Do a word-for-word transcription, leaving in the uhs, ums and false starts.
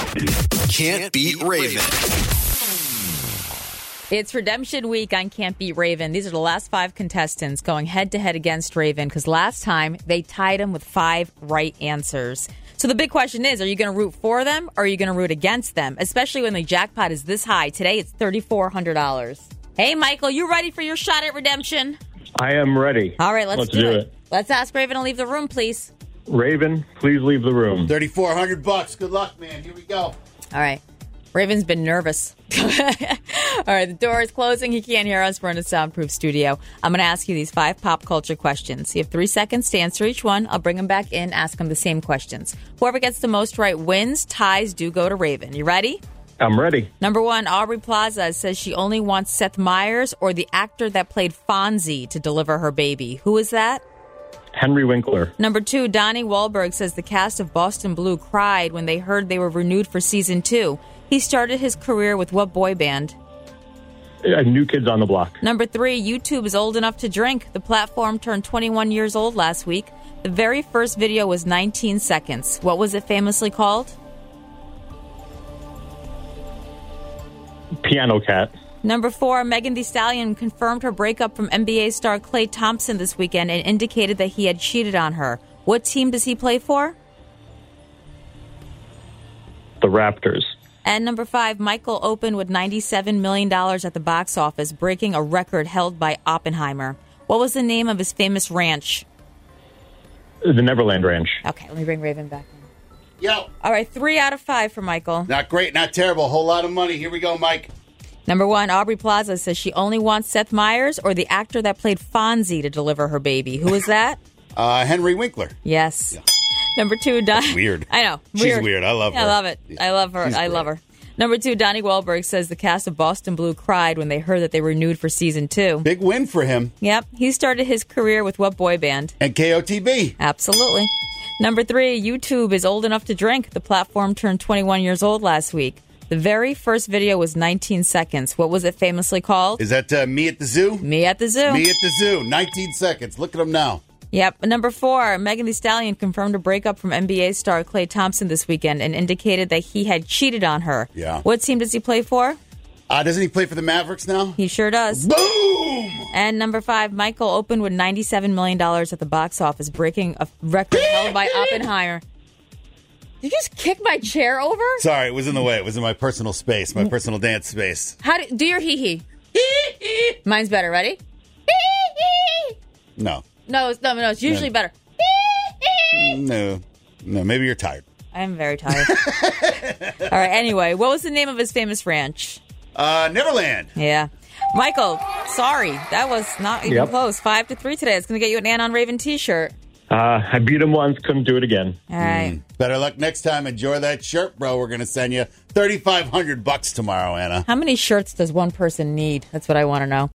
Can't Beat Raven. It's Redemption Week on Can't Beat Raven. These are the last five contestants going head-to-head against Raven because last time they tied him with five right answers. So the big question is, are you going to root for them or are you going to root against them? Especially when the jackpot is this high. Today it's three thousand four hundred dollars. Hey, Michael, you ready for your shot at redemption? I am ready. All right, let's, let's do, do it. it. Let's ask Raven to leave the room, please. Raven, please leave the room. thirty-four hundred bucks. Good luck, man. Here we go. All right. Raven's been nervous. All right, the door is closing. He can't hear us. We're in a soundproof studio. I'm going to ask you these five pop culture questions. You have three seconds to answer each one. I'll bring them back in, ask them the same questions. Whoever gets the most right wins. Ties do go to Raven. You ready? I'm ready. Number one, Aubrey Plaza says she only wants Seth Meyers or the actor that played Fonzie to deliver her baby. Who is that? Henry Winkler. Number two, Donnie Wahlberg says the cast of Boston Blue cried when they heard they were renewed for season two. He started his career with what boy band? Uh, New Kids on the Block. Number three, YouTube is old enough to drink. The platform turned twenty-one years old last week. The very first video was nineteen seconds. What was it famously called? Piano Cat. Number four, Megan Thee Stallion confirmed her breakup from N B A star Klay Thompson this weekend and indicated that he had cheated on her. What team does he play for? The Raptors. And number five, Michael opened with ninety-seven million dollars at the box office, breaking a record held by Oppenheimer. What was the name of his famous ranch? The Neverland Ranch. Okay, let me bring Raven back in. Yo. All right, three out of five for Michael. Not great, not terrible. A whole lot of money. Here we go, Mike. Number one, Aubrey Plaza says she only wants Seth Meyers or the actor that played Fonzie to deliver her baby. Who is that? uh, Henry Winkler. Yes. Yeah. Number two, Don. Weird. I know. She's weird. I love Yeah, her. I love it. I love her. She's I great. love her. Number two, Donnie Wahlberg says the cast of Boston Blue cried when they heard that they were renewed for season two. Big win for him. Yep. He started his career with what boy band? And K O T B. Absolutely. Number three, YouTube is old enough to drink. The platform turned twenty-one years old last week. The very first video was nineteen seconds. What was it famously called? Is that uh, Me at the Zoo? Me at the Zoo. Me at the Zoo. nineteen seconds. Look at him now. Yep. Number four, Megan Thee Stallion confirmed a breakup from N B A star Klay Thompson this weekend and indicated that he had cheated on her. Yeah. What team does he play for? Uh, doesn't he play for the Mavericks now? He sure does. Boom! And number five, Michael opened with ninety-seven million dollars at the box office, breaking a record held by Oppenheimer. Did you just kick my chair over? Sorry, it was in the way. It was in my personal space, my personal dance space. How do, do your hee hee. Mine's better. Ready? No. No, it's, no, no, it's usually No. better. No. No, maybe you're tired. I am very tired. All right, anyway, what was the name of his famous ranch? Uh, Neverland. Yeah. Michael, sorry. That was not even Yep. close. Five to three today. It's going to get you an Ann on Raven t-shirt. Uh, I beat him once, couldn't do it again. All right. Mm. Better luck next time. Enjoy that shirt, bro. We're going to send you thirty-five hundred bucks tomorrow, Anna. How many shirts does one person need? That's what I want to know.